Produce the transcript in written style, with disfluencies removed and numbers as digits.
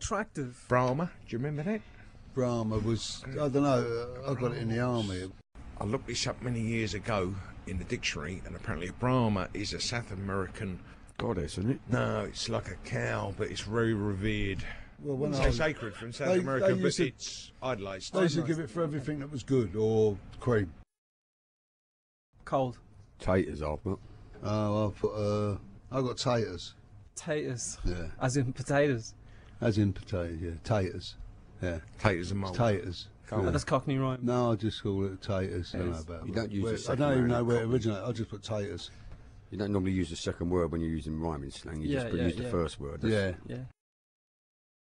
attractive. Brahma, do you remember that? Brahma was, I don't know, I got it in the army. I looked this up many years ago in the dictionary, and apparently Brahma is a South American goddess, isn't it? No, it's like a cow, but it's very revered. Well, when it's sacred from South America, but it's idolised. They used to give it for everything that was good, or cream. Cold. Taters, I've got. Oh, I got taters. Taters. Yeah. As in potatoes. As in potatoes, yeah. Taters. Yeah. Taters and mould. Taters. Oh, that's Cockney rhyme. No, I just call it taters. I don't know about you don't use the second I don't even word know where it originated. I just put taters. You don't normally use the second word when you're using rhyming slang. You just use the first word. Yeah. Yeah.